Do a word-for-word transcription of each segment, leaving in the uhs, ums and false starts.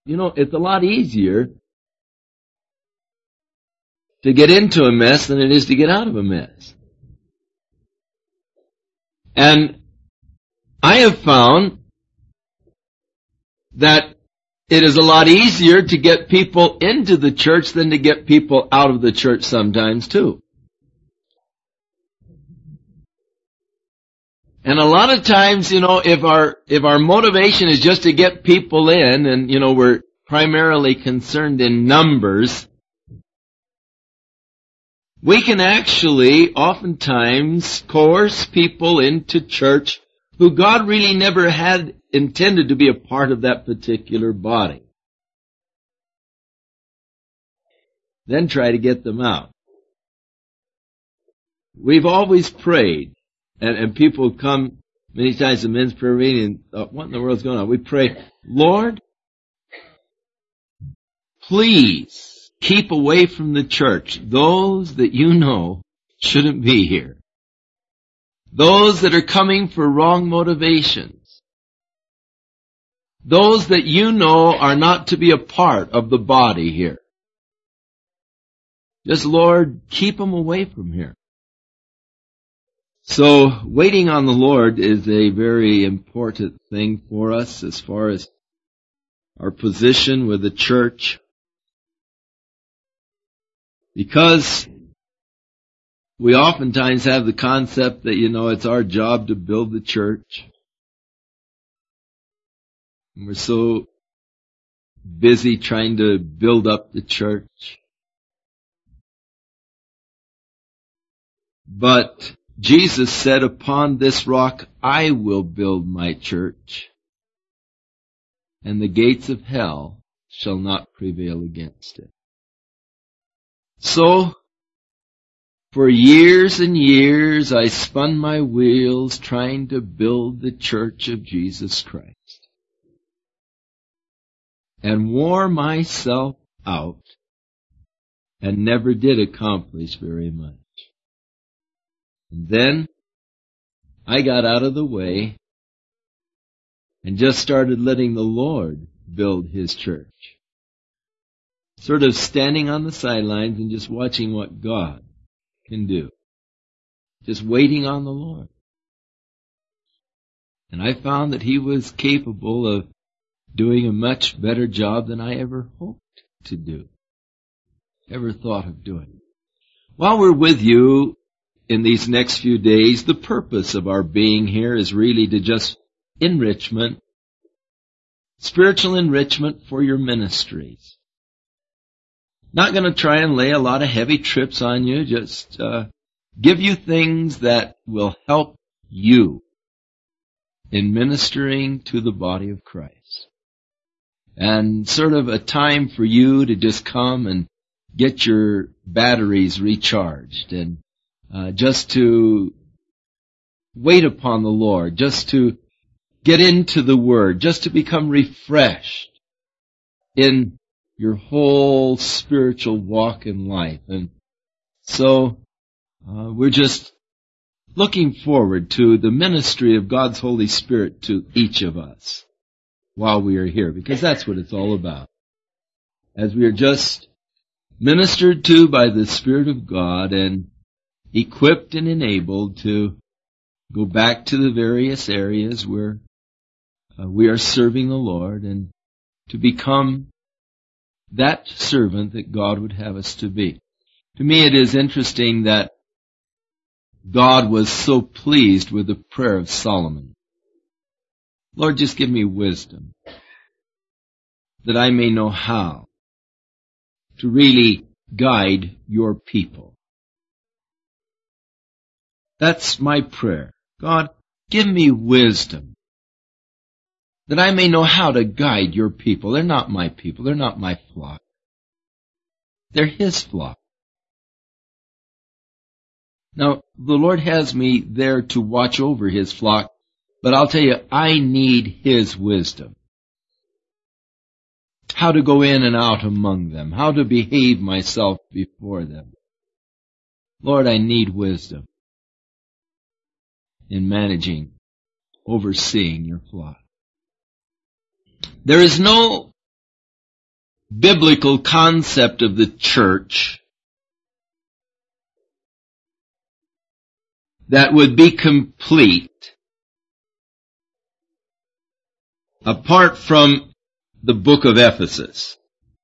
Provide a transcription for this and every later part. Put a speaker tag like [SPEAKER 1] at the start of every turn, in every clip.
[SPEAKER 1] you know, it's a lot easier to get into a mess than it is to get out of a mess. And I have found that it is a lot easier to get people into the church than to get people out of the church sometimes too. And a lot of times, you know, if our, if our motivation is just to get people in, and, you know, we're primarily concerned in numbers, we can actually oftentimes coerce people into church who God really never had intended to be a part of that particular body. Then try to get them out. We've always prayed, and, and people come many times to men's prayer meeting and thought, what in the world's going on? We pray, Lord, please keep away from the church those that you know shouldn't be here. Those that are coming for wrong motivations. Those that you know are not to be a part of the body here. Just, Lord, keep them away from here. So, waiting on the Lord is a very important thing for us as far as our position with the church. Because we oftentimes have the concept that, you know, it's our job to build the church. And we're so busy trying to build up the church. But Jesus said, upon this rock I will build my church, and the gates of hell shall not prevail against it. So, for years and years, I spun my wheels trying to build the church of Jesus Christ, and wore myself out, and never did accomplish very much. And then I got out of the way and just started letting the Lord build His church. Sort of standing on the sidelines and just watching what God can do. Just waiting on the Lord. And I found that He was capable of doing a much better job than I ever hoped to do. Ever thought of doing. While we're with you in these next few days, the purpose of our being here is really to just enrichment, spiritual enrichment for your ministries. Not going to try and lay a lot of heavy trips on you, just uh, give you things that will help you in ministering to the body of Christ. And sort of a time for you to just come and get your batteries recharged and Uh, just to wait upon the Lord, just to get into the Word, just to become refreshed in your whole spiritual walk in life. And so uh, we're just looking forward to the ministry of God's Holy Spirit to each of us while we are here, because that's what it's all about. As we are just ministered to by the Spirit of God and equipped and enabled to go back to the various areas where uh, we are serving the Lord and to become that servant that God would have us to be. To me, it is interesting that God was so pleased with the prayer of Solomon. Lord, just give me wisdom that I may know how to really guide your people. That's my prayer. God, give me wisdom that I may know how to guide your people. They're not my people. They're not my flock. They're His flock. Now, the Lord has me there to watch over His flock, but I'll tell you, I need His wisdom. How to go in and out among them. How to behave myself before them. Lord, I need wisdom in managing, overseeing your flock. There is no biblical concept of the church that would be complete apart from the book of Ephesus.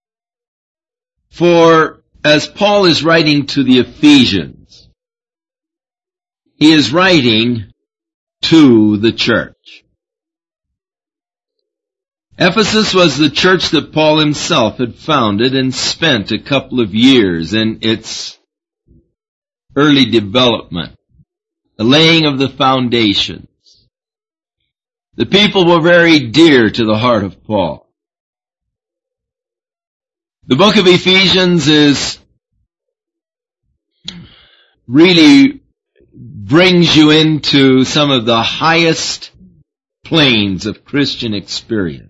[SPEAKER 1] For as Paul is writing to the Ephesians, he is writing to the church. Ephesus was the church that Paul himself had founded and spent a couple of years in its early development, the laying of the foundations. The people were very dear to the heart of Paul. The book of Ephesians is really brings you into some of the highest planes of Christian experience.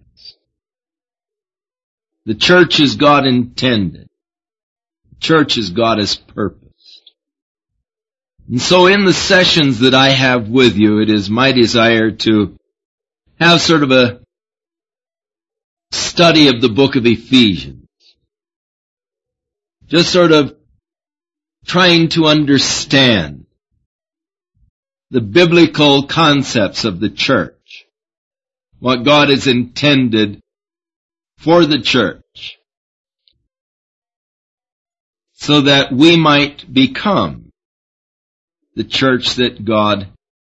[SPEAKER 1] The church as God intended. The church as God has purposed. And so in the sessions that I have with you, it is my desire to have sort of a study of the book of Ephesians. Just sort of trying to understand the biblical concepts of the church, what God has intended for the church, so that we might become the church that God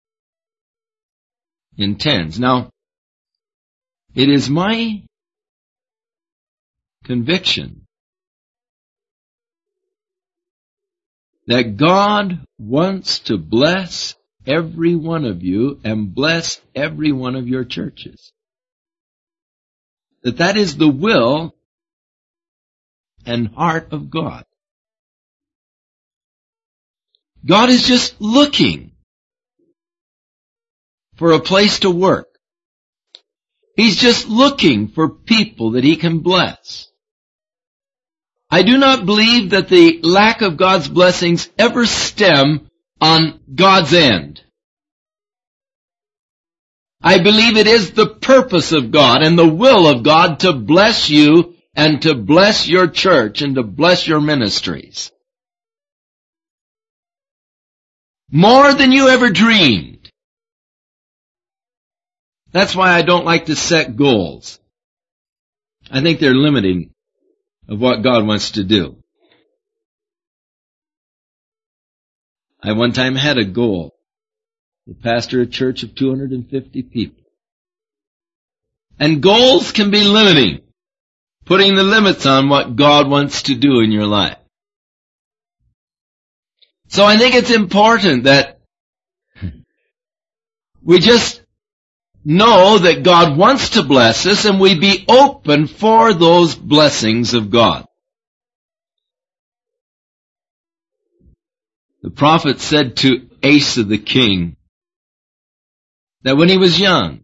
[SPEAKER 1] intends. Now, it is my conviction that God wants to bless every one of you and bless every one of your churches. That that is the will and heart of God. God is just looking for a place to work. He's just looking for people that He can bless. I do not believe that the lack of God's blessings ever stem on God's end. I believe it is the purpose of God and the will of God to bless you and to bless your church and to bless your ministries. More than you ever dreamed. That's why I don't like to set goals. I think they're limiting of what God wants to do. I one time had a goal to pastor a church of two hundred fifty people. And goals can be limiting, putting the limits on what God wants to do in your life. So I think it's important that we just know that God wants to bless us and we be open for those blessings of God. The prophet said to Asa the king that when he was young,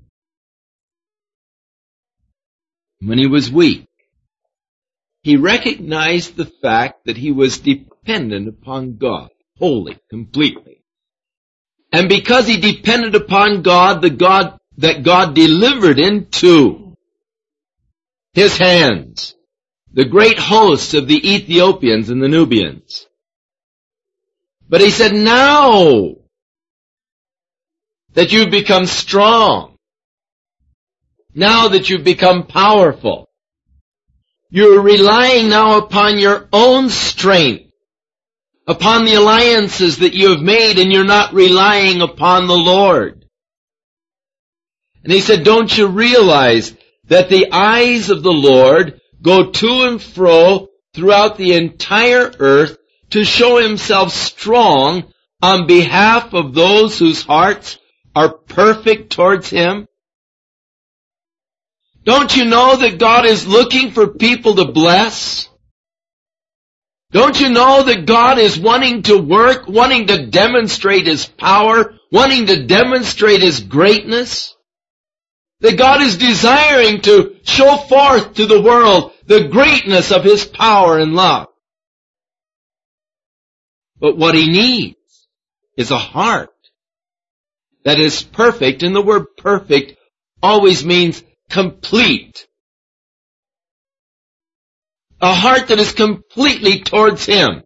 [SPEAKER 1] when he was weak, he recognized the fact that he was dependent upon God, wholly, completely. And because he depended upon God, the God that God delivered into his hands the great hosts of the Ethiopians and the Nubians. But he said, now that you've become strong, now that you've become powerful, you're relying now upon your own strength, upon the alliances that you have made, and you're not relying upon the Lord. And he said, don't you realize that the eyes of the Lord go to and fro throughout the entire earth to show Himself strong on behalf of those whose hearts are perfect towards Him? Don't you know that God is looking for people to bless? Don't you know that God is wanting to work, wanting to demonstrate His power, wanting to demonstrate His greatness? That God is desiring to show forth to the world the greatness of His power and love. But what He needs is a heart that is perfect, and the word perfect always means complete. a heart that is completely towards Him.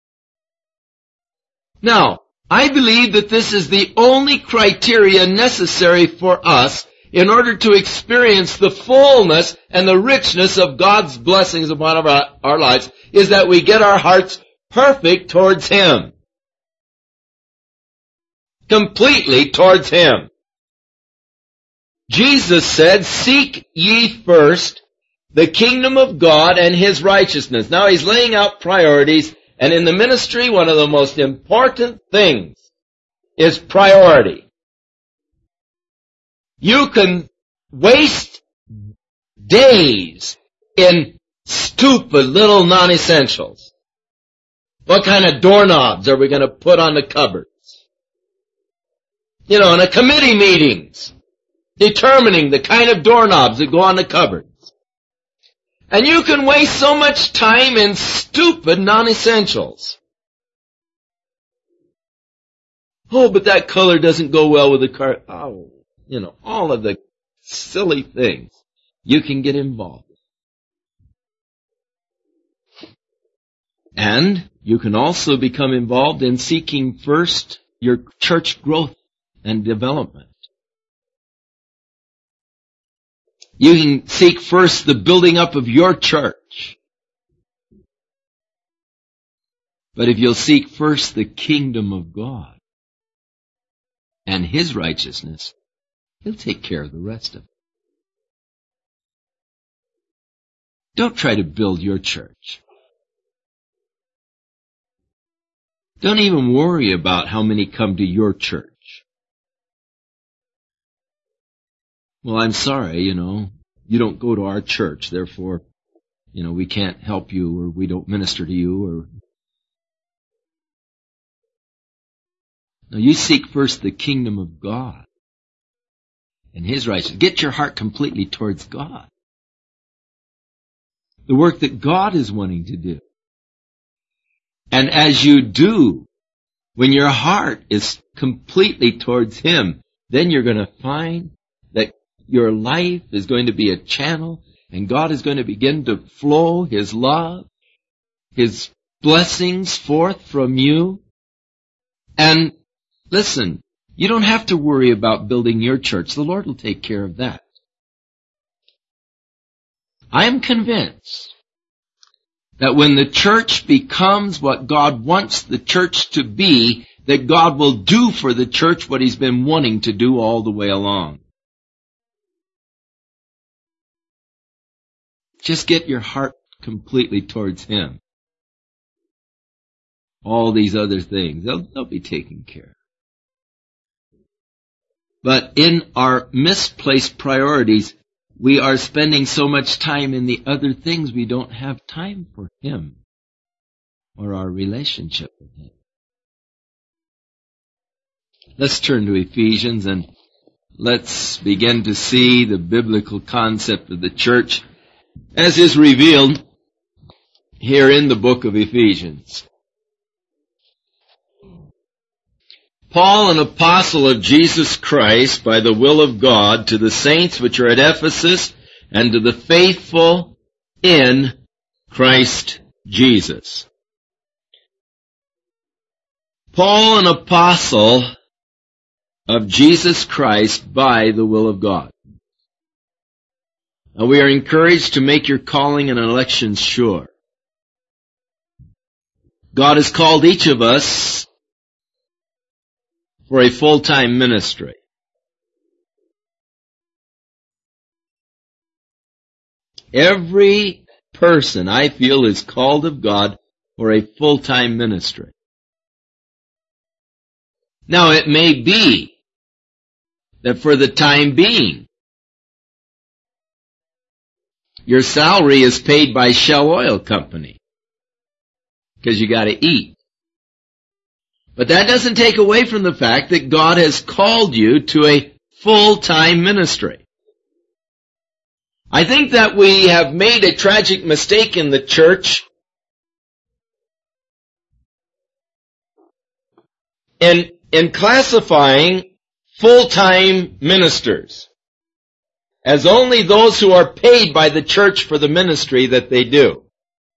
[SPEAKER 1] Now, I believe that this is the only criteria necessary for us in order to experience the fullness and the richness of God's blessings upon our, our lives, is that we get our hearts perfect towards Him. Completely towards Him. Jesus said, "Seek ye first the kingdom of God and His righteousness." Now He's laying out priorities, and in the ministry, one of the most important things is priority. You can waste days in stupid little non-essentials. What kind of doorknobs are we going to put on the cupboards? You know, in a committee meetings, determining the kind of doorknobs that go on the cupboards. And you can waste so much time in stupid non-essentials. Oh, but that color doesn't go well with the car. Oh, you know, all of the silly things you can get involved in. And you can also become involved in seeking first your church growth and development. You can seek first the building up of your church. But if you'll seek first the kingdom of God and His righteousness, He'll take care of the rest of it. Don't try to build your church. Don't even worry about how many come to your church. Well, I'm sorry, you know, you don't go to our church, therefore, you know, we can't help you, or we don't minister to you, or... No, you seek first the kingdom of God and His righteousness. Get your heart completely towards God. The work that God is wanting to do. And as you do, when your heart is completely towards Him, then you're going to find that your life is going to be a channel, and God is going to begin to flow His love, His blessings forth from you. And listen, you don't have to worry about building your church. The Lord will take care of that. I am convinced that when the church becomes what God wants the church to be, that God will do for the church what He's been wanting to do all the way along. Just get your heart completely towards Him. All these other things, they'll, they'll be taken care of. But in our misplaced priorities, we are spending so much time in the other things, we don't have time for Him or our relationship with Him. Let's turn to Ephesians and let's begin to see the biblical concept of the church as is revealed here in the book of Ephesians. Paul, an apostle of Jesus Christ, by the will of God, to the saints which are at Ephesus, and to the faithful in Christ Jesus. Paul, an apostle of Jesus Christ, by the will of God. Now we are encouraged to make your calling and election sure. God has called each of us for a full-time ministry. Every person, I feel, is called of God for a full-time ministry. Now, it may be that for the time being, your salary is paid by Shell Oil Company because you got to eat. But that doesn't take away from the fact that God has called you to a full-time ministry. I think that we have made a tragic mistake in the church in, in classifying full-time ministers as only those who are paid by the church for the ministry that they do.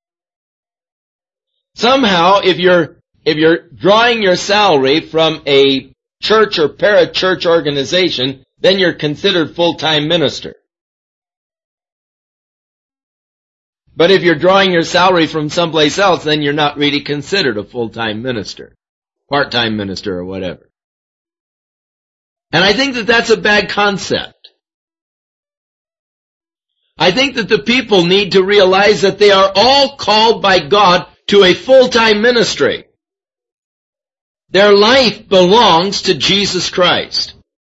[SPEAKER 1] Somehow, if you're, if you're drawing your salary from a church or parachurch organization, then you're considered full-time minister. But if you're drawing your salary from someplace else, then you're not really considered a full-time minister, part-time minister or whatever. And I think that that's a bad concept. I think that the people need to realize that they are all called by God to a full-time ministry. Their life belongs to Jesus Christ.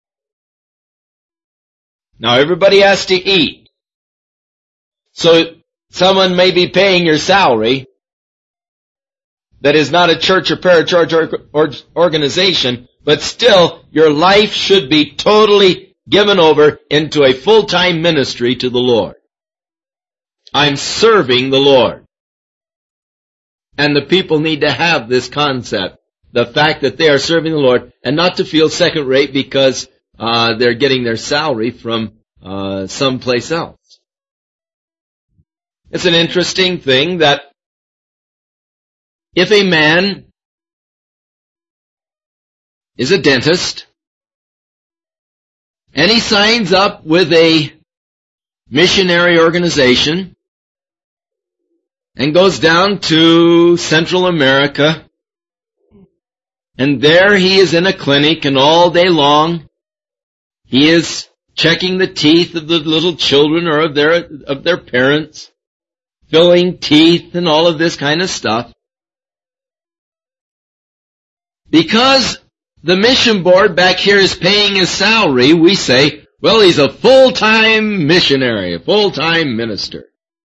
[SPEAKER 1] Now everybody has to eat. So someone may be paying your salary that is not a church or parachurch or, or organization, but still your life should be totally given over into a full-time ministry to the Lord. I'm serving the Lord. And the people need to have this concept, the fact that they are serving the Lord, and not to feel second-rate because uh, they're getting their salary from uh, someplace else. It's an interesting thing that if a man is a dentist, and he signs up with a missionary organization and goes down to Central America, and there he is in a clinic, and all day long he is checking the teeth of the little children or of their of their parents, filling teeth and all of this kind of stuff. Because the mission board back here is paying his salary, we say, well, he's a full-time missionary, a full-time minister.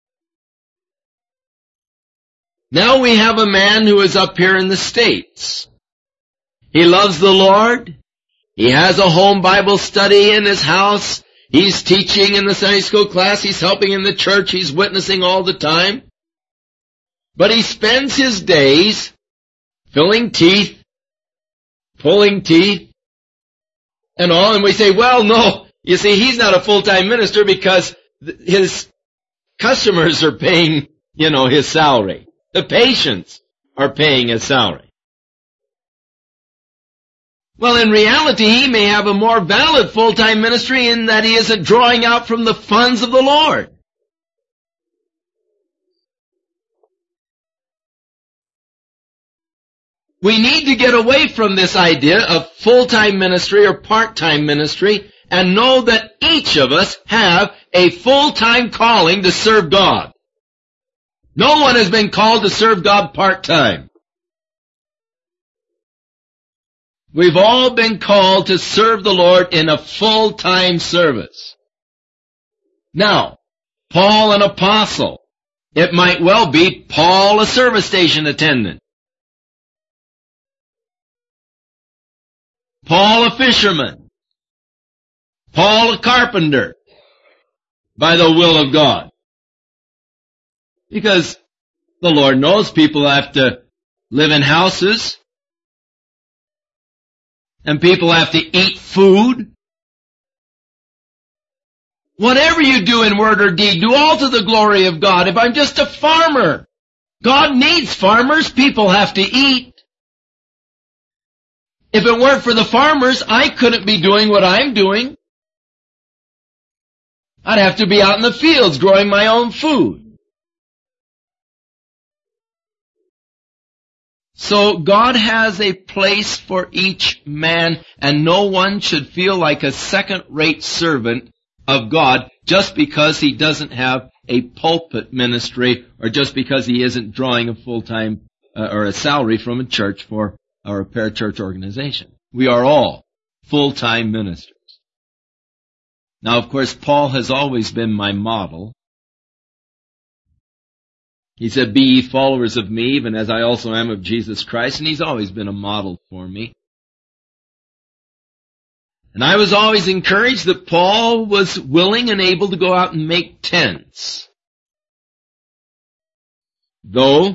[SPEAKER 1] Now we have a man who is up here in the States. He loves the Lord. He has a home Bible study in his house. He's teaching in the Sunday school class. He's helping in the church. He's witnessing all the time. But he spends his days filling teeth, pulling teeth, and all, and we say, well, no, you see, he's not a full-time minister because his customers are paying, you know, his salary. The patients are paying his salary. Well, in reality, he may have a more valid full-time ministry in that he isn't drawing out from the funds of the Lord. We need to get away from this idea of full-time ministry or part-time ministry and know that each of us have a full-time calling to serve God. No one has been called to serve God part-time. We've all been called to serve the Lord in a full-time service. Now, Paul an apostle. It might well be Paul a service station attendant. Paul a fisherman. Paul a carpenter. By the will of God. Because the Lord knows people have to live in houses. And people have to eat food. Whatever you do in word or deed, do all to the glory of God. If I'm just a farmer, God needs farmers. People have to eat. If it weren't for the farmers, I couldn't be doing what I'm doing. I'd have to be out in the fields growing my own food. So God has a place for each man, and no one should feel like a second-rate servant of God just because he doesn't have a pulpit ministry or just because he isn't drawing a full-time uh, or a salary from a church for or a parachurch organization. We are all full-time ministers. Now, of course, Paul has always been my model. He said, be ye followers of me, even as I also am of Jesus Christ. And he's always been a model for me. And I was always encouraged that Paul was willing and able to go out and make tents. Though,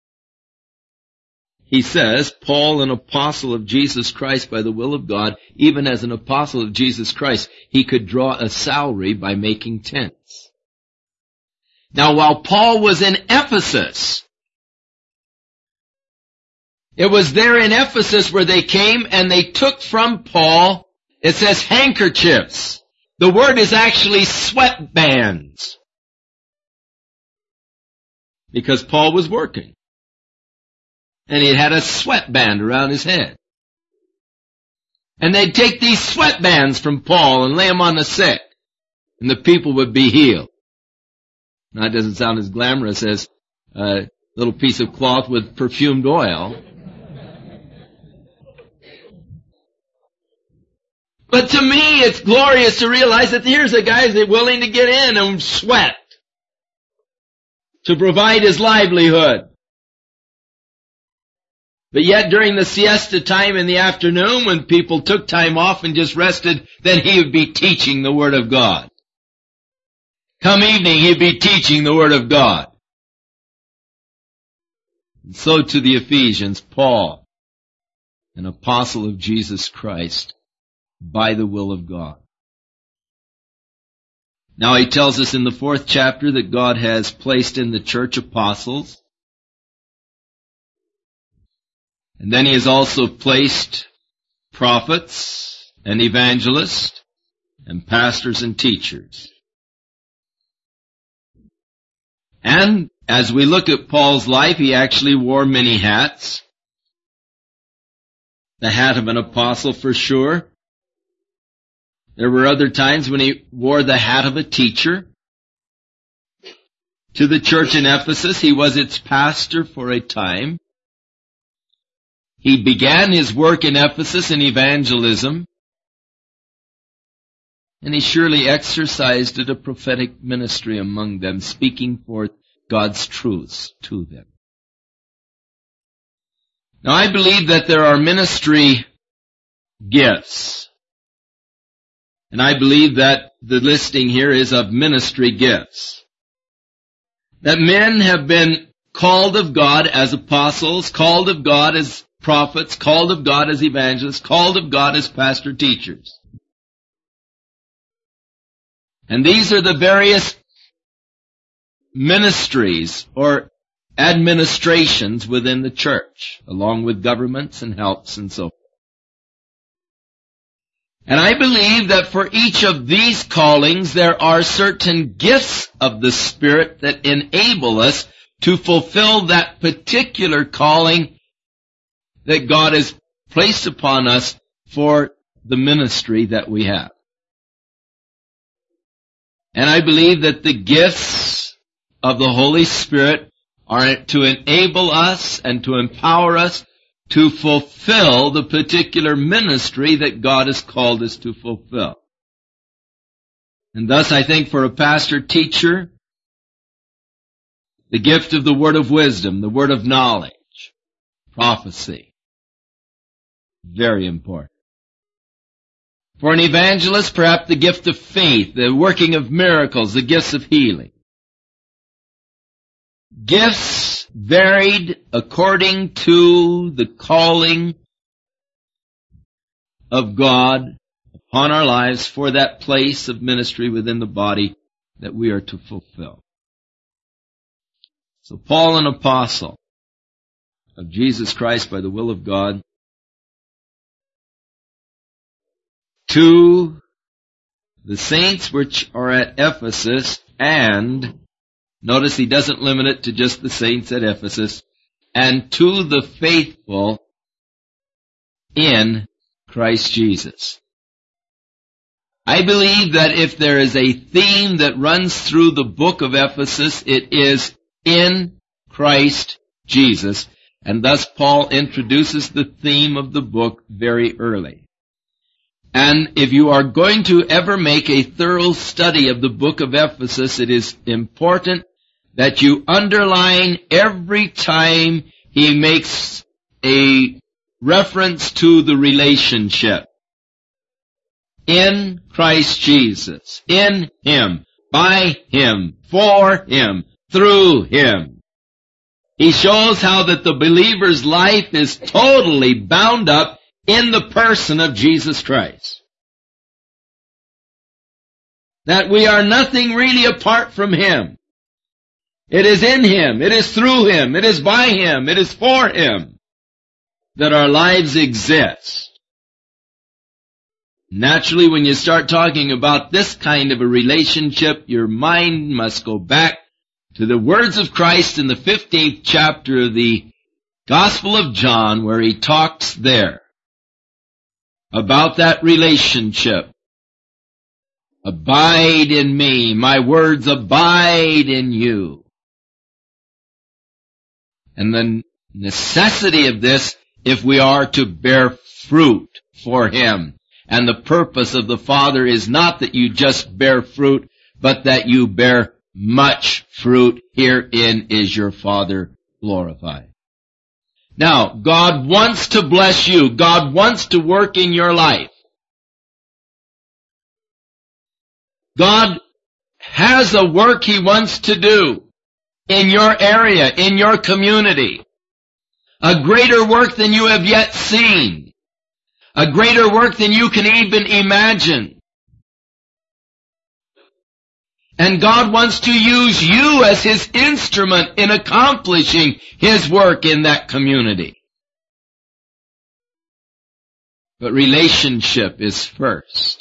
[SPEAKER 1] he says, Paul, an apostle of Jesus Christ by the will of God, even as an apostle of Jesus Christ, he could draw a salary by making tents. Now, while Paul was in Ephesus, It was there in Ephesus where they came and they took from Paul, it says handkerchiefs. The word is actually sweatbands. Because Paul was working. And he had a sweatband around his head. And they'd take these sweatbands from Paul and lay them on the sick. And the people would be healed. Now, that doesn't sound as glamorous as a little piece of cloth with perfumed oil. But to me, it's glorious to realize that here's a guy that's willing to get in and sweat to provide his livelihood. But yet during the siesta time in the afternoon, when people took time off and just rested, then he would be teaching the Word of God. Come evening, he'd be teaching the Word of God. And so to the Ephesians, Paul, an apostle of Jesus Christ, by the will of God. Now he tells us in the fourth chapter that God has placed in the church apostles. And then he has also placed prophets and evangelists and pastors and teachers. And as we look at Paul's life, he actually wore many hats. The hat of an apostle for sure. There were other times when he wore the hat of a teacher. To the church in Ephesus, he was its pastor for a time. He began his work in Ephesus in evangelism, and he surely exercised a prophetic ministry among them, speaking forth God's truths to them. Now, I believe that there are ministry gifts, and I believe that the listing here is of ministry gifts. That men have been called of God as apostles, called of God as prophets, called of God as evangelists, called of God as pastor teachers. And these are the various ministries or administrations within the church, along with governments and helps and so forth. And I believe that for each of these callings there are certain gifts of the Spirit that enable us to fulfill that particular calling that God has placed upon us for the ministry that we have. And I believe that the gifts of the Holy Spirit are to enable us and to empower us to fulfill the particular ministry that God has called us to fulfill. And thus I think for a pastor teacher, the gift of the word of wisdom, the word of knowledge, prophecy, very important. For an evangelist, perhaps the gift of faith, the working of miracles, the gifts of healing. Gifts varied according to the calling of God upon our lives for that place of ministry within the body that we are to fulfill. So Paul, an apostle of Jesus Christ by the will of God, to the saints which are at Ephesus, and notice he doesn't limit it to just the saints at Ephesus, and to the faithful in Christ Jesus. I believe that if there is a theme that runs through the book of Ephesus, it is in Christ Jesus. And thus Paul introduces the theme of the book very early. And if you are going to ever make a thorough study of the book of Ephesus, it is important that you underline every time he makes a reference to the relationship. In Christ Jesus, in Him, by Him, for Him, through Him. He shows how that the believer's life is totally bound up in the person of Jesus Christ. That we are nothing really apart from Him. It is in Him, it is through Him, it is by Him, it is for Him. that our lives exist. Naturally, when you start talking about this kind of a relationship, your mind must go back to the words of Christ in the fifteenth chapter of the Gospel of John, where he talks there about that relationship. Abide in me, my words abide in you. And the necessity of this, if we are to bear fruit for him. And the purpose of the Father is not that you just bear fruit, but that you bear much fruit. Herein is your Father glorified. Now, God wants to bless you. God wants to work in your life. God has a work He wants to do in your area, in your community. A greater work than you have yet seen. A greater work than you can even imagine. And God wants to use you as His instrument in accomplishing His work in that community. But relationship is first.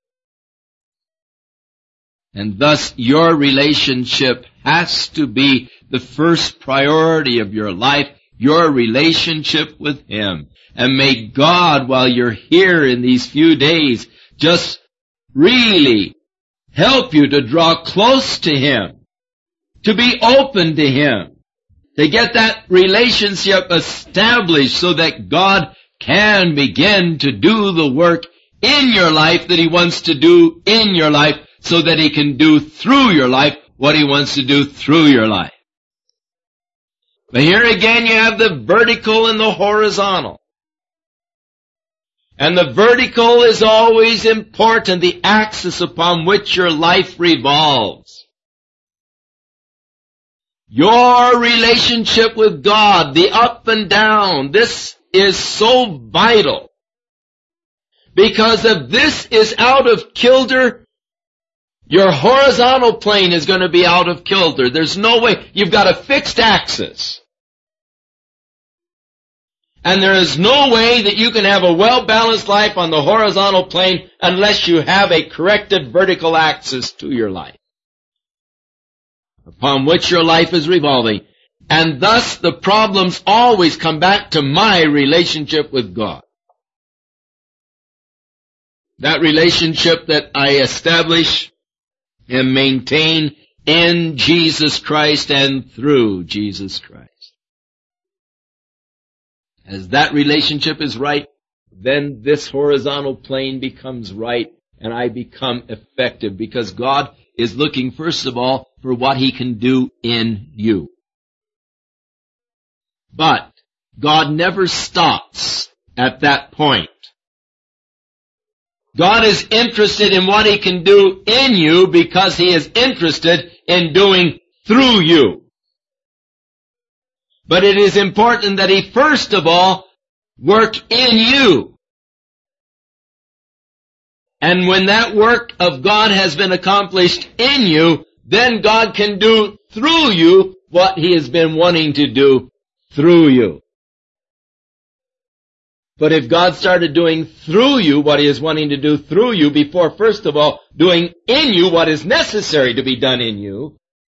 [SPEAKER 1] And thus your relationship has to be the first priority of your life, your relationship with Him. And may God, while you're here in these few days, just really help you to draw close to Him, to be open to Him, to get that relationship established so that God can begin to do the work in your life that He wants to do in your life, so that He can do through your life what He wants to do through your life. But here again you have the vertical and the horizontal. And the vertical is always important, the axis upon which your life revolves. Your relationship with God, the up and down, this is so vital. Because if this is out of kilter, your horizontal plane is going to be out of kilter. There's no way. You've got a fixed axis. And there is no way that you can have a well-balanced life on the horizontal plane unless you have a corrected vertical axis to your life, upon which your life is revolving. And thus the problems always come back to my relationship with God. That relationship that I establish and maintain in Jesus Christ and through Jesus Christ. As that relationship is right, then this horizontal plane becomes right and I become effective, because God is looking first of all for what He can do in you. But God never stops at that point. God is interested in what He can do in you because He is interested in doing through you. But it is important that He first of all work in you. And when that work of God has been accomplished in you, then God can do through you what He has been wanting to do through you. But if God started doing through you what He is wanting to do through you before first of all doing in you what is necessary to be done in you,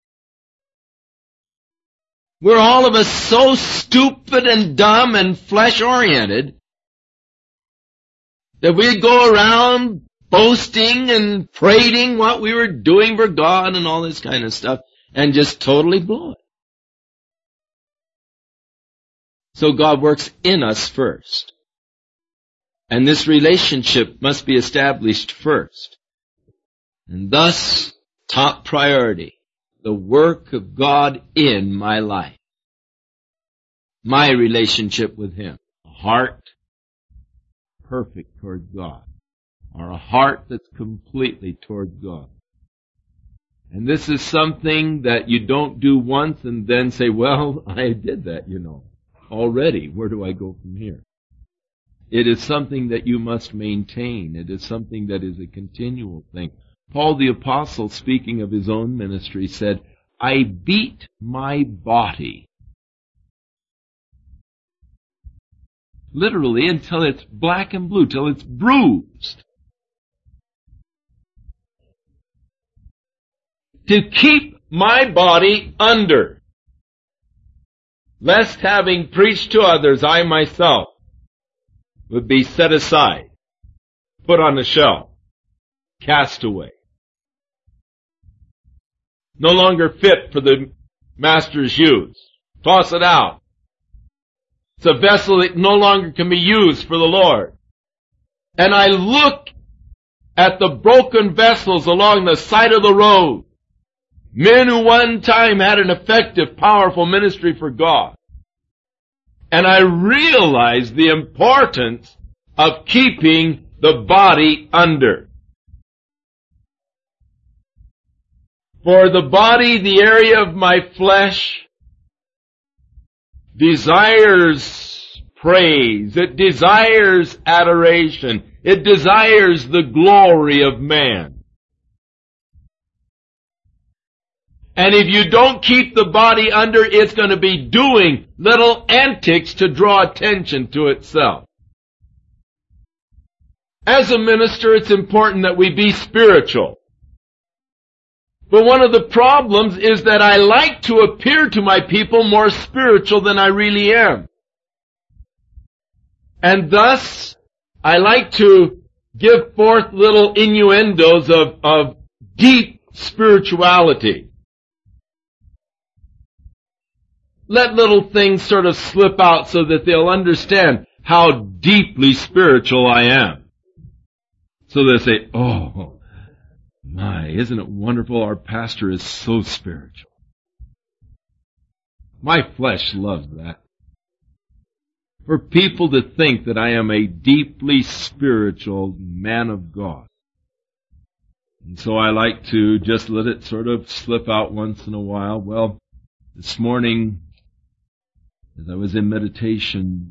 [SPEAKER 1] we're all of us so stupid and dumb and flesh-oriented that we'd go around boasting and prating what we were doing for God and all this kind of stuff and just totally blow it. So God works in us first. And this relationship must be established first. And thus, top priority, the work of God in my life. My relationship with Him. A heart perfect toward God. Or a heart that's completely toward God. And this is something that you don't do once and then say, well, I did that, you know, already. Where do I go from here? It is something that you must maintain. It is something that is a continual thing. Paul the Apostle, speaking of his own ministry, said, I beat my body literally until it's black and blue, till it's bruised. To keep my body under, lest having preached to others, I myself would be set aside, put on the shelf, cast away. No longer fit for the master's use. Toss it out. It's a vessel that no longer can be used for the Lord. And I look at the broken vessels along the side of the road. Men who one time had an effective, powerful ministry for God. And I realize the importance of keeping the body under. For the body, the area of my flesh, desires praise. It desires adoration. It desires the glory of man. And if you don't keep the body under, it's going to be doing little antics to draw attention to itself. As a minister, it's important that we be spiritual. But one of the problems is that I like to appear to my people more spiritual than I really am. And thus, I like to give forth little innuendos of, of deep spirituality. Let little things sort of slip out so that they'll understand how deeply spiritual I am. So they'll say, oh, my, isn't it wonderful? Our pastor is so spiritual. My flesh loves that. For people to think that I am a deeply spiritual man of God. And so I like to just let it sort of slip out once in a while. Well, this morning, as I was in meditation,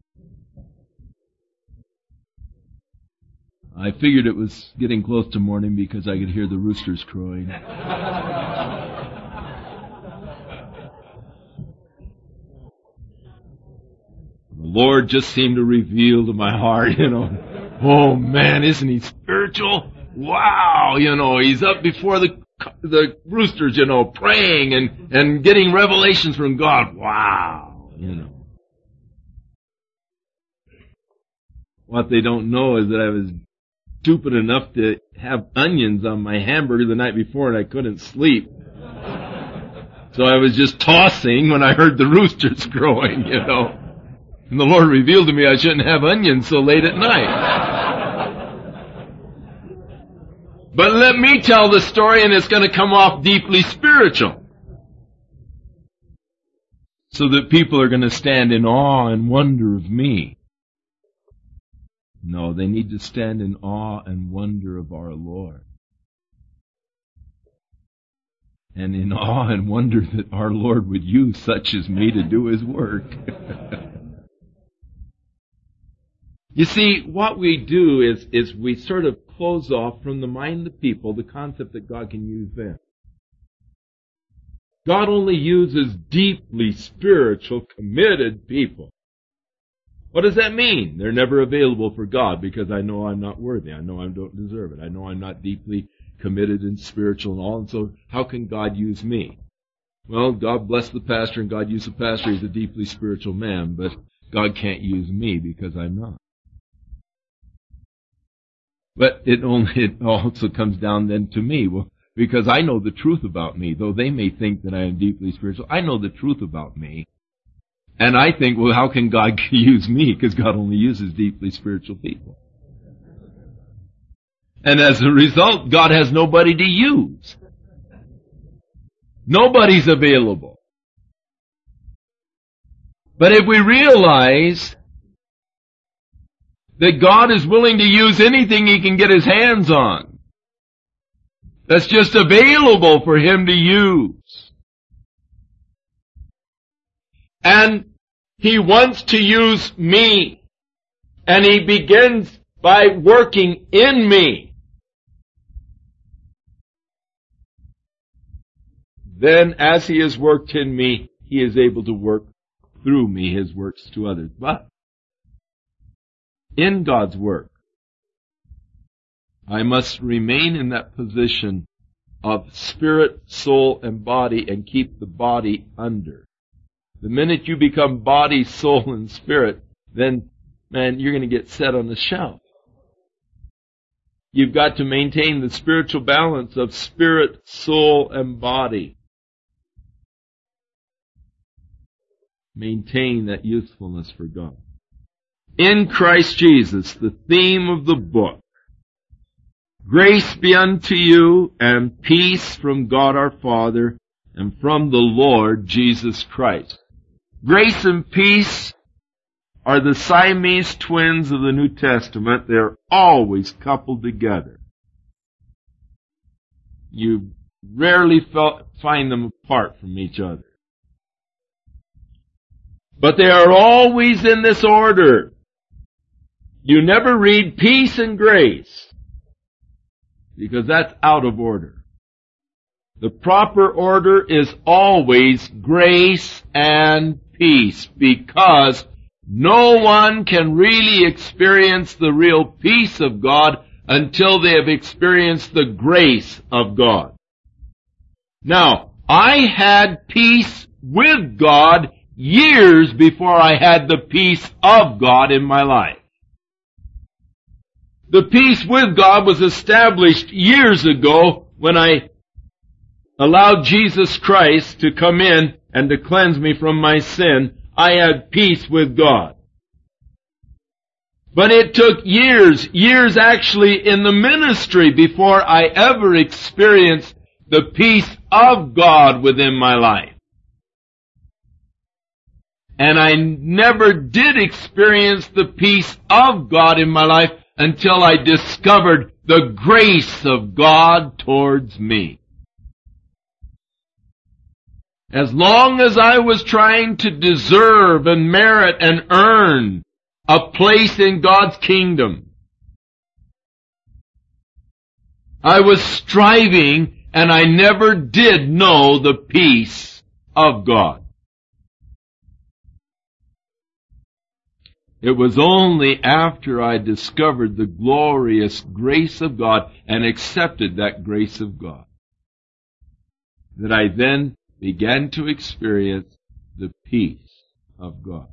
[SPEAKER 1] I figured it was getting close to morning because I could hear the roosters crowing. The Lord just seemed to reveal to my heart, you know, oh man, isn't he spiritual? Wow, you know, he's up before the the roosters, you know, praying and, and getting revelations from God. Wow, you know. What they don't know is that I was stupid enough to have onions on my hamburger the night before and I couldn't sleep. So I was just tossing when I heard the roosters crowing, you know. And the Lord revealed to me I shouldn't have onions so late at night. But let me tell the story and it's going to come off deeply spiritual. So that people are going to stand in awe and wonder of me. No, they need to stand in awe and wonder of our Lord. And in awe and wonder that our Lord would use such as me to do His work. You see, what we do is, is we sort of close off from the mind of people the concept that God can use them. God only uses deeply spiritual, committed people. What does that mean? They're never available for God because I know I'm not worthy. I know I don't deserve it. I know I'm not deeply committed and spiritual and all. And so how can God use me? Well, God bless the pastor and God use the pastor. He's a deeply spiritual man, but God can't use me because I'm not. But it only, it also comes down then to me. Well, because I know the truth about me, though they may think that I am deeply spiritual, I know the truth about me. And I think, well, how can God use me? Because God only uses deeply spiritual people. And as a result, God has nobody to use. Nobody's available. But if we realize that God is willing to use anything He can get His hands on, that's just available for Him to use. And He wants to use me. And He begins by working in me. Then as He has worked in me, He is able to work through me His works to others. But in God's work. I must remain in that position of spirit, soul, and body and keep the body under. The minute you become body, soul, and spirit, then, man, you're going to get set on the shelf. You've got to maintain the spiritual balance of spirit, soul, and body. Maintain that usefulness for God. In Christ Jesus, the theme of the book. Grace be unto you and peace from God our Father and from the Lord Jesus Christ. Grace and peace are the Siamese twins of the New Testament. They're always coupled together. You rarely find them apart from each other. But they are always in this order. You never read peace and grace, because that's out of order. The proper order is always grace and peace, because no one can really experience the real peace of God until they have experienced the grace of God. Now, I had peace with God years before I had the peace of God in my life. The peace with God was established years ago when I allowed Jesus Christ to come in and to cleanse me from my sin. I had peace with God. But it took years, years actually in the ministry before I ever experienced the peace of God within my life. And I never did experience the peace of God in my life until I discovered the grace of God towards me. As long as I was trying to deserve and merit and earn a place in God's kingdom, I was striving, and I never did know the peace of God. It was only after I discovered the glorious grace of God and accepted that grace of God that I then began to experience the peace of God.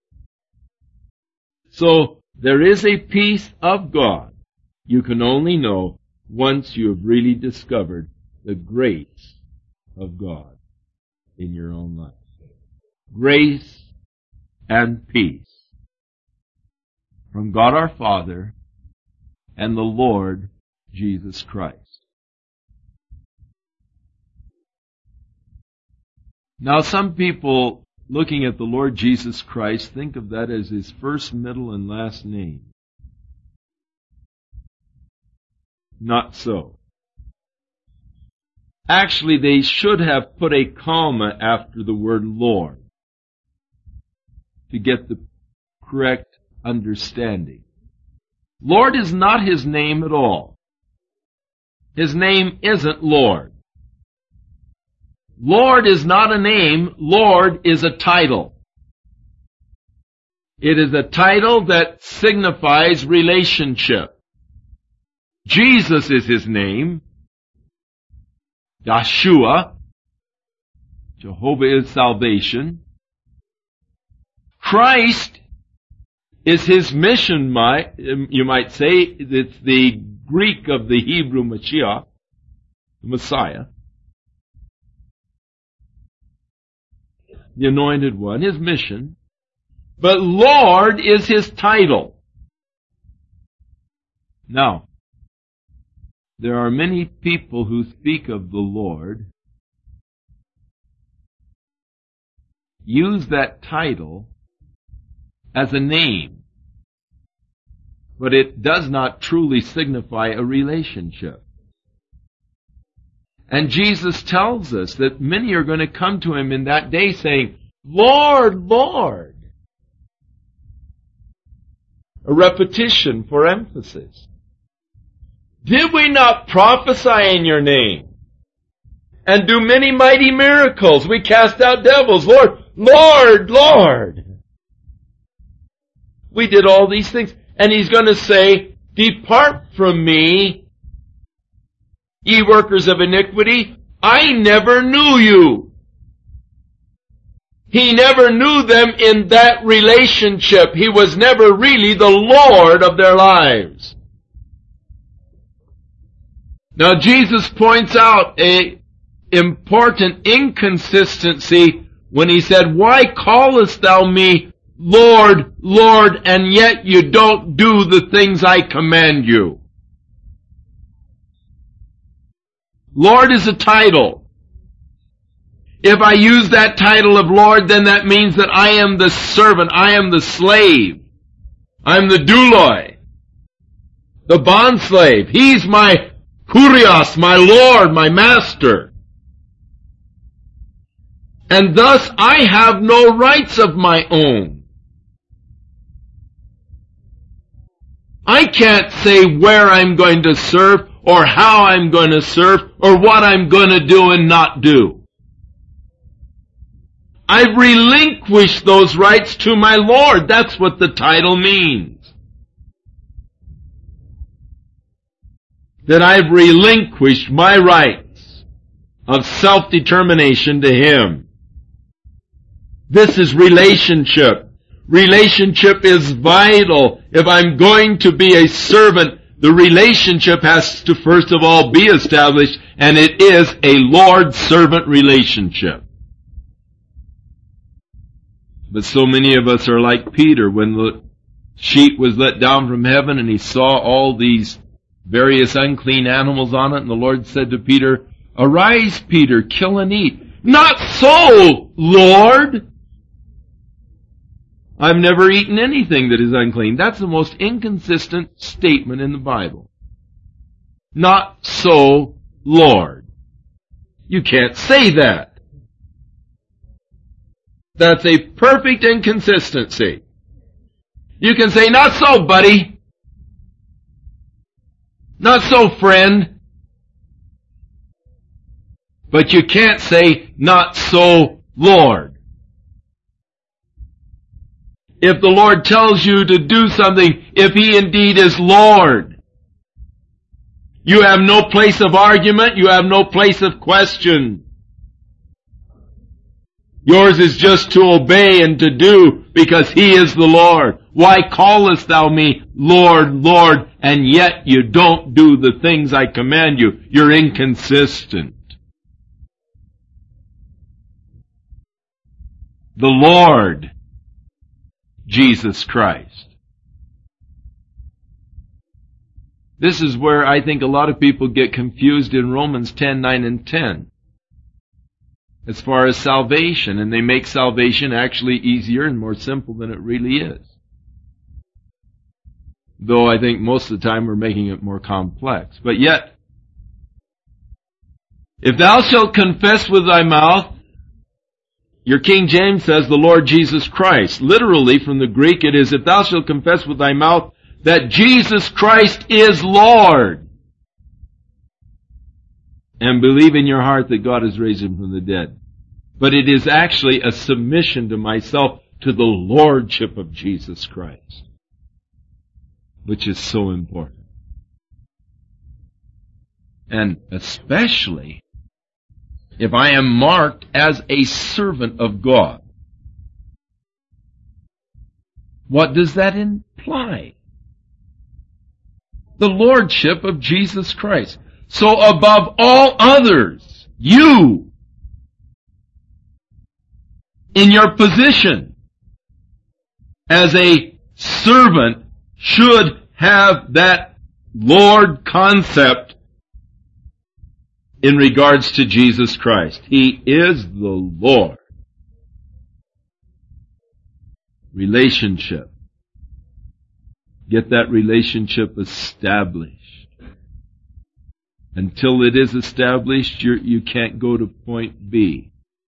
[SPEAKER 1] So, there is a peace of God you can only know once you have really discovered the grace of God in your own life. Grace and peace from God our Father and the Lord Jesus Christ. Now, some people looking at the Lord Jesus Christ think of that as his first, middle, and last name. Not so. Actually, they should have put a comma after the word Lord to get the correct understanding. Lord is not his name at all. His name isn't Lord. Lord is not a name. Lord is a title. It is a title that signifies relationship. Jesus is his name. Yeshua. Jehovah is salvation. Christ is his mission, you might say. It's the Greek of the Hebrew Mashiach, the Messiah. The Anointed One, his mission. But Lord is his title. Now, there are many people who speak of the Lord, use that title as a name, but it does not truly signify a relationship. And Jesus tells us that many are going to come to him in that day saying, Lord, Lord. A repetition for emphasis. Did we not prophesy in your name? And do many mighty miracles? We cast out devils. Lord, Lord, Lord. We did all these things. and he's going to say, "Depart from me, ye workers of iniquity, I never knew you." He never knew them in that relationship. He was never really the Lord of their lives. Now Jesus points out a important inconsistency when he said, "Why callest thou me Lord, Lord, and yet you don't do the things I command you?" Lord is a title. If I use that title of Lord, then that means that I am the servant, I am the slave, I'm the douloi, the bondslave. He's my kurios, my Lord, my master. And thus I have no rights of my own. I can't say where I'm going to serve, or how I'm going to serve, or what I'm going to do and not do. I've relinquished those rights to my Lord. That's what the title means. That I've relinquished my rights of self-determination to Him. This is relationship. Relationship is vital. If I'm going to be a servant, the relationship has to first of all be established, and it is a Lord-servant relationship. But so many of us are like Peter when the sheet was let down from heaven and he saw all these various unclean animals on it, and the Lord said to Peter, "Arise, Peter, kill and eat." "Not so, Lord! I've never eaten anything that is unclean." That's the most inconsistent statement in the Bible. "Not so, Lord." You can't say that. That's a perfect inconsistency. You can say, "Not so, buddy." "Not so, friend." But you can't say, "Not so, Lord." If the Lord tells you to do something, if He indeed is Lord, you have no place of argument, you have no place of question. Yours is just to obey and to do, because He is the Lord. "Why callest thou me Lord, Lord, and yet you don't do the things I command you?" You're inconsistent. The Lord, Jesus Christ. This is where I think a lot of people get confused in Romans ten, nine, and ten. As far as salvation, and they make salvation actually easier and more simple than it really is. Though I think most of the time we're making it more complex. But yet, if thou shalt confess with thy mouth, your King James says the Lord Jesus Christ. Literally from the Greek it is, if thou shalt confess with thy mouth that Jesus Christ is Lord, and believe in your heart that God has raised Him from the dead. But it is actually a submission to myself to the Lordship of Jesus Christ, which is so important. And especially if I am marked as a servant of God. What does that imply? The Lordship of Jesus Christ. So above all others, you, in your position as a servant, should have that Lord concept in regards to Jesus Christ. He is the Lord. Relationship. Get that relationship established. Until it is established, you're, you can't go to point B.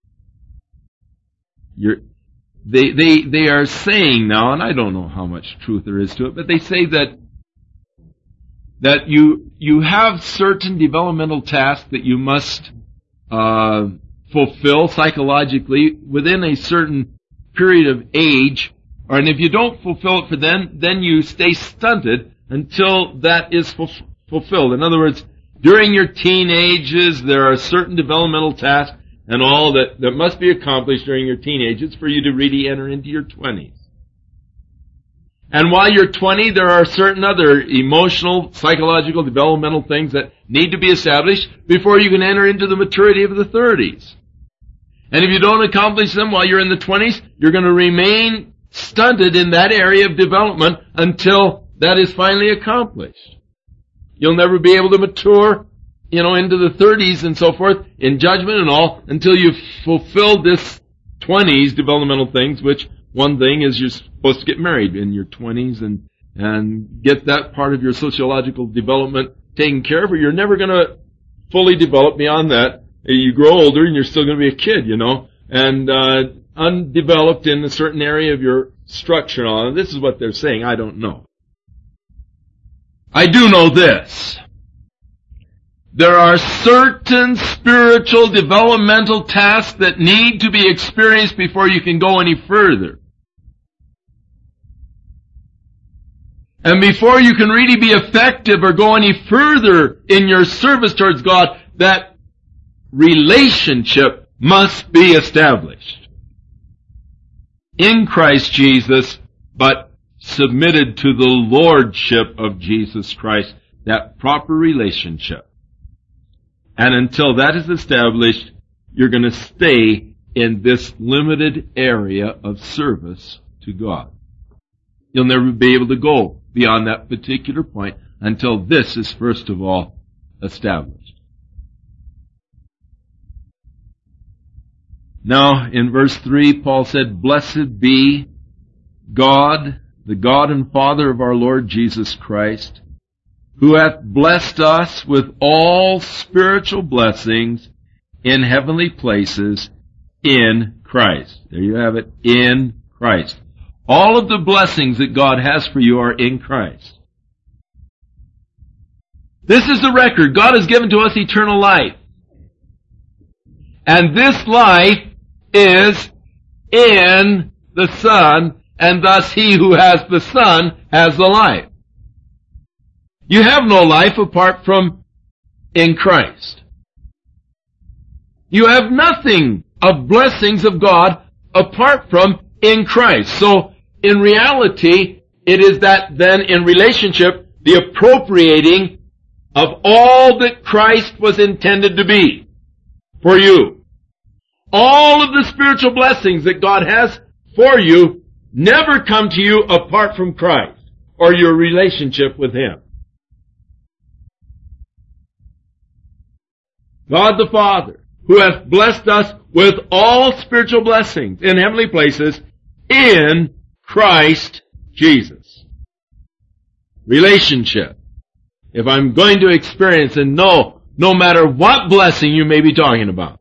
[SPEAKER 1] You're, they, they, they are saying now, and I don't know how much truth there is to it, but they say that that you you have certain developmental tasks that you must uh, fulfill psychologically within a certain period of age, Or, and if you don't fulfill it for then, then you stay stunted until that is fulf- fulfilled. In other words, during your teenages, there are certain developmental tasks and all that, that must be accomplished during your teenages for you to really enter into your twenties. And while you're twenty, there are certain other emotional, psychological, developmental things that need to be established before you can enter into the maturity of the thirties. And if you don't accomplish them while you're in the twenties, you're going to remain stunted in that area of development until that is finally accomplished. You'll never be able to mature, you know, into the thirties and so forth in judgment and all until you've fulfilled this twenties developmental things, which one thing is you're supposed to get married in your twenties and, and get that part of your sociological development taken care of, or you're never going to fully develop beyond that. You grow older and you're still going to be a kid, you know, and uh, undeveloped in a certain area of your structure and all. And this is what they're saying. I don't know. I do know this. There are certain spiritual developmental tasks that need to be experienced before you can go any further. And before you can really be effective or go any further in your service towards God, that relationship must be established in Christ Jesus, but submitted to the lordship of Jesus Christ, that proper relationship. And until that is established, you're going to stay in this limited area of service to God. You'll never be able to go beyond that particular point until this is first of all established. Now, in verse three, Paul said, "Blessed be God, the God and Father of our Lord Jesus Christ, who hath blessed us with all spiritual blessings in heavenly places in Christ." There you have it, in Christ. All of the blessings that God has for you are in Christ. This is the record. God has given to us eternal life. And this life is in the Son, and thus he who has the Son has the life. You have no life apart from in Christ. You have nothing of blessings of God apart from in Christ. So, in reality, it is that then in relationship, the appropriating of all that Christ was intended to be for you. All of the spiritual blessings that God has for you never come to you apart from Christ or your relationship with Him. God the Father, who hath blessed us with all spiritual blessings in heavenly places in Christ Jesus. Relationship. If I'm going to experience and know, no matter what blessing you may be talking about,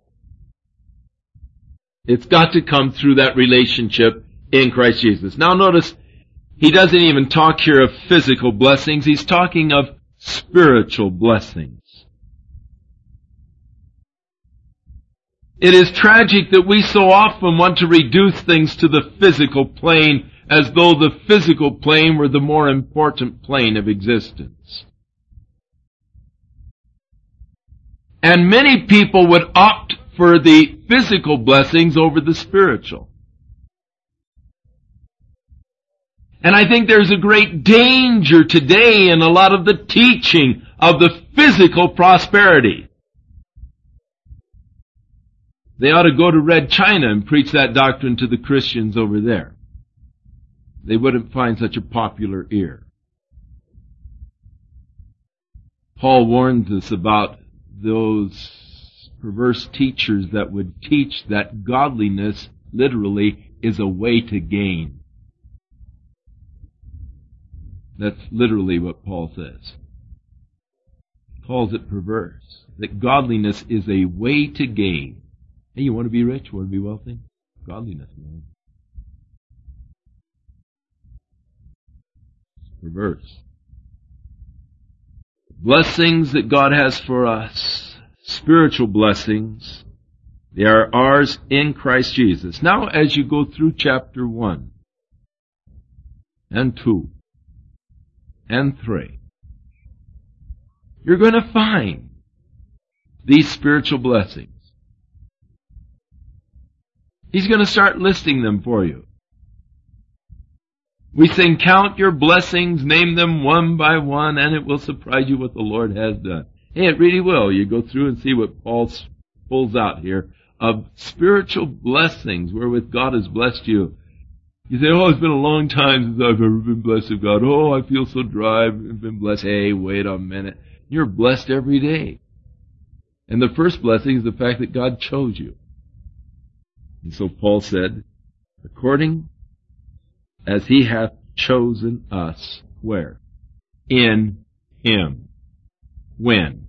[SPEAKER 1] it's got to come through that relationship in Christ Jesus. Now notice, he doesn't even talk here of physical blessings. He's talking of spiritual blessings. It is tragic that we so often want to reduce things to the physical plane as though the physical plane were the more important plane of existence. And many people would opt for the physical blessings over the spiritual. And I think there's a great danger today in a lot of the teaching of the physical prosperity. They ought to go to Red China and preach that doctrine to the Christians over there. They wouldn't find such a popular ear. Paul warns us about those perverse teachers that would teach that godliness literally is a way to gain. That's literally what Paul says. He calls it perverse. That godliness is a way to gain. Hey, you want to be rich? Want to be wealthy? Godliness, man. It's perverse. Blessings that God has for us, spiritual blessings, they are ours in Christ Jesus. Now, as you go through chapter one, and two and three, you're going to find these spiritual blessings. He's going to start listing them for you. We sing, count your blessings, name them one by one, and it will surprise you what the Lord has done. Hey, it really will. You go through and see what Paul pulls out here of spiritual blessings wherewith God has blessed you. You say, oh, it's been a long time since I've ever been blessed of God. Oh, I feel so dry. I've been blessed. Hey, wait a minute. You're blessed every day. And the first blessing is the fact that God chose you. And so Paul said, according as he hath chosen us, where? In him. When?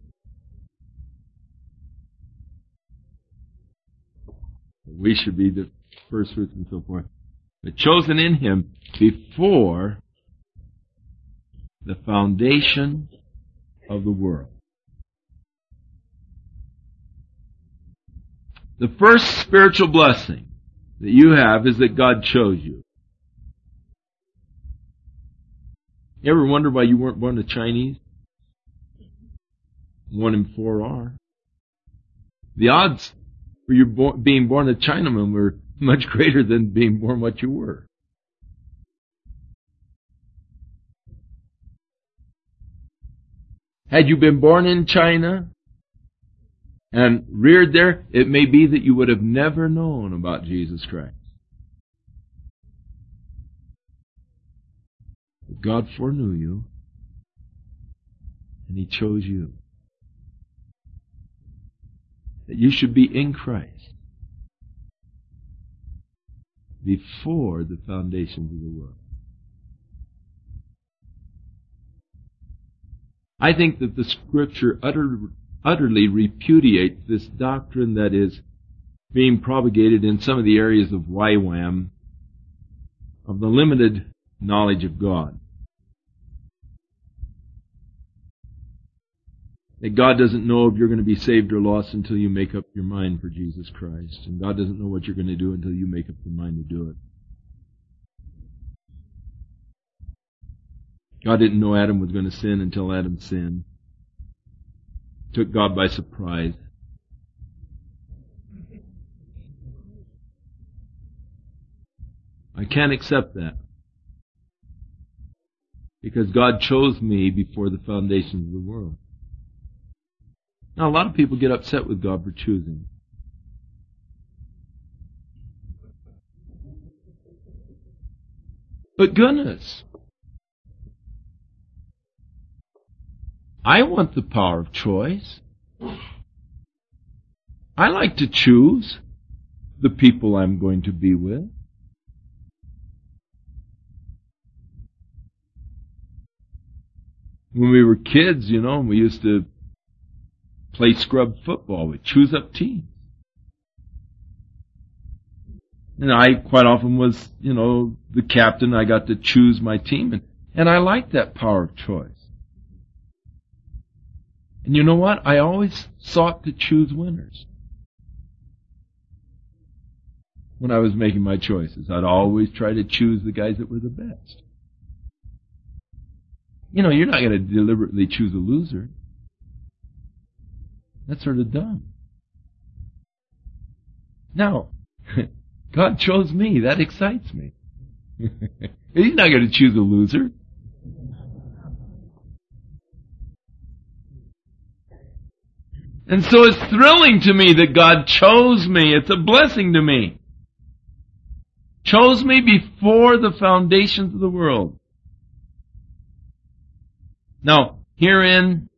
[SPEAKER 1] We should be the first fruits and so forth. But chosen in him before the foundation of the world. The first spiritual blessing that you have is that God chose you. You ever wonder why you weren't born a Chinese? One in four are. The odds for you bo- being born a Chinaman were much greater than being born what you were. Had you been born in China and reared there, it may be that you would have never known about Jesus Christ. But God foreknew you, and He chose you. That you should be in Christ before the foundations of the world. I think that the Scripture utter, utterly repudiates this doctrine that is being propagated in some of the areas of Y WAM of the limited knowledge of God. That God doesn't know if you're going to be saved or lost until you make up your mind for Jesus Christ. And God doesn't know what you're going to do until you make up your mind to do it. God didn't know Adam was going to sin until Adam sinned. Took God by surprise. I can't accept that. Because God chose me before the foundations of the world. Now, a lot of people get upset with God for choosing. But goodness, I want the power of choice. I like to choose the people I'm going to be with. When we were kids, you know, we used to play scrub football. We'd choose up teams. And I quite often was, you know, the captain. I got to choose my team. And, and I liked that power of choice. And you know what? I always sought to choose winners. When I was making my choices, I'd always try to choose the guys that were the best. You know, you're not going to deliberately choose a loser. That's sort of dumb. Now, God chose me. That excites me. He's not going to choose a loser. And so it's thrilling to me that God chose me. It's a blessing to me. Chose me before the foundations of the world. Now, herein,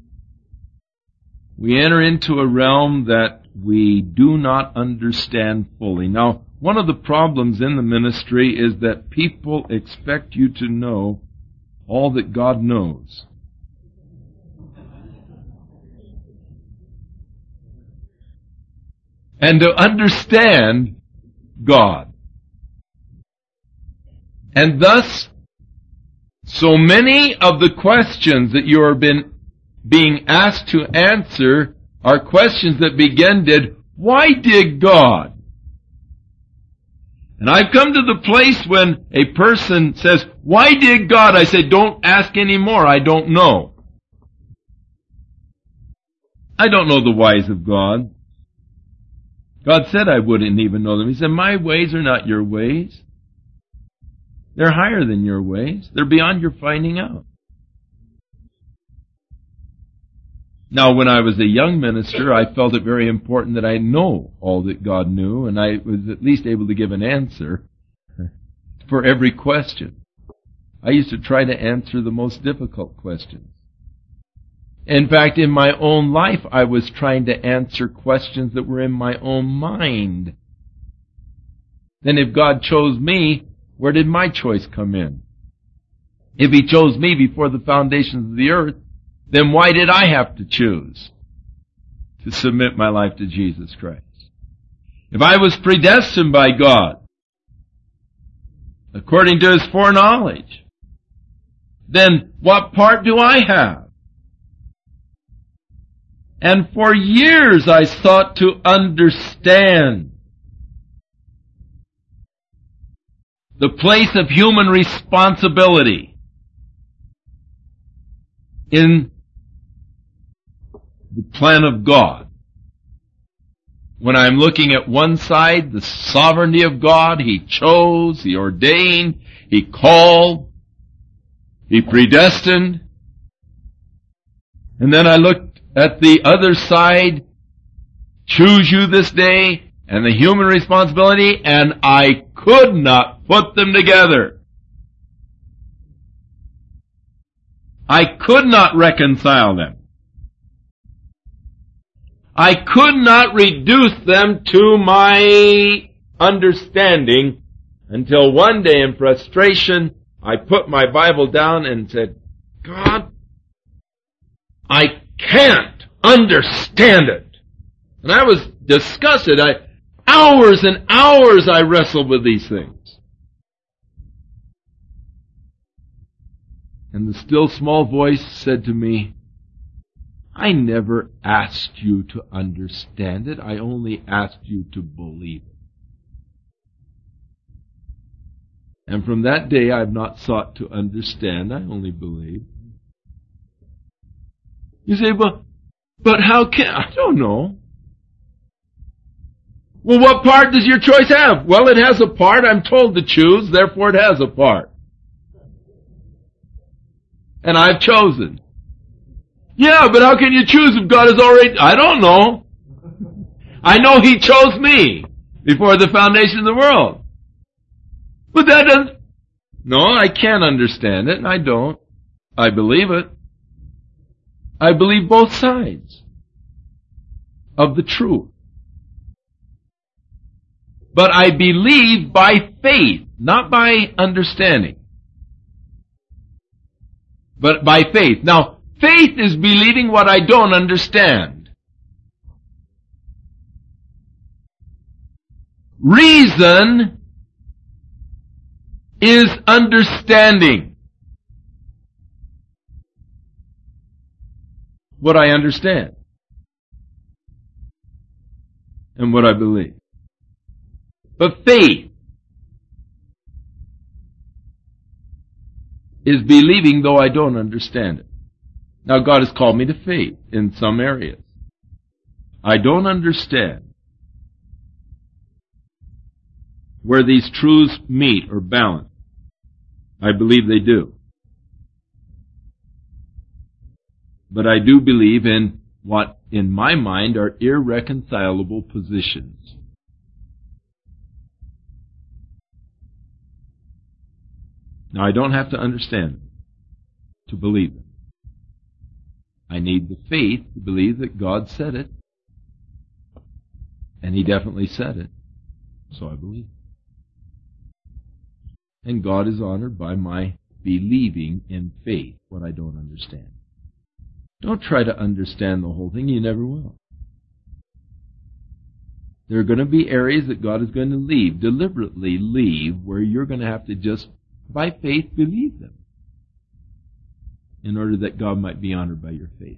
[SPEAKER 1] we enter into a realm that we do not understand fully. Now, one of the problems in the ministry is that people expect you to know all that God knows. And to understand God. And thus, so many of the questions that you are been, being asked to answer are questions that begin with, why did God? And I've come to the place when a person says, why did God? I say, don't ask anymore. I don't know. I don't know the whys of God. God said I wouldn't even know them. He said, my ways are not your ways. They're higher than your ways. They're beyond your finding out. Now, when I was a young minister, I felt it very important that I know all that God knew, and I was at least able to give an answer for every question. I used to try to answer the most difficult questions. In fact, in my own life, I was trying to answer questions that were in my own mind. Then if God chose me, where did my choice come in? If He chose me before the foundations of the earth, then why did I have to choose to submit my life to Jesus Christ? If I was predestined by God, according to His foreknowledge, then what part do I have? And for years I sought to understand the place of human responsibility in the plan of God. When I'm looking at one side, the sovereignty of God, He chose, He ordained, He called, He predestined. And then I looked at the other side, choose you this day, and the human responsibility, and I could not put them together. I could not reconcile them. I could not reduce them to my understanding until one day in frustration, I put my Bible down and said, God, I can't understand it. And I was disgusted. I, hours and hours I wrestled with these things. And the still small voice said to me, I never asked you to understand it. I only asked you to believe it. And from that day, I have not sought to understand. I only believe. You say, well, but how can, I don't know. Well, what part does your choice have? Well, it has a part. I'm told to choose, therefore it has a part. And I've chosen. Yeah, but how can you choose if God has already... I don't know. I know He chose me before the foundation of the world. But that doesn't... No, I can't understand it, and I don't. I believe it. I believe both sides of the truth. But I believe by faith, not by understanding. But by faith. Now, faith is believing what I don't understand. Reason is understanding what I understand and what I believe. But faith is believing though I don't understand it. Now God has called me to faith in some areas. I don't understand where these truths meet or balance. I believe they do. But I do believe in what in my mind are irreconcilable positions. Now I don't have to understand them to believe them. I need the faith to believe that God said it. And He definitely said it. So I believe. And God is honored by my believing in faith what I don't understand. Don't try to understand the whole thing. You never will. There are going to be areas that God is going to leave, deliberately leave, where you're going to have to just, by faith, believe them, in order that God might be honored by your faith.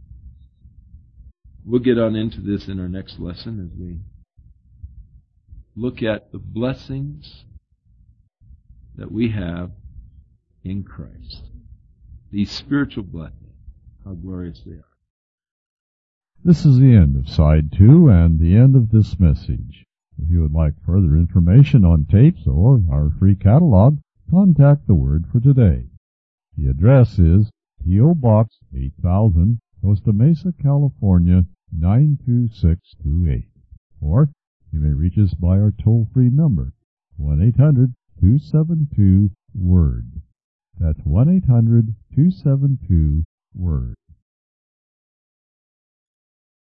[SPEAKER 1] We'll get on into this in our next lesson as we look at the blessings that we have in Christ. These spiritual blessings, how glorious they are.
[SPEAKER 2] This is the end of side two and the end of this message. If you would like further information on tapes or our free catalog, contact the Word for Today. The address is P O. Box eight thousand, Costa Mesa, California, nine two six two eight. Or you may reach us by our toll-free number, one eight hundred two seven two WORD. That's one eight hundred two seven two WORD.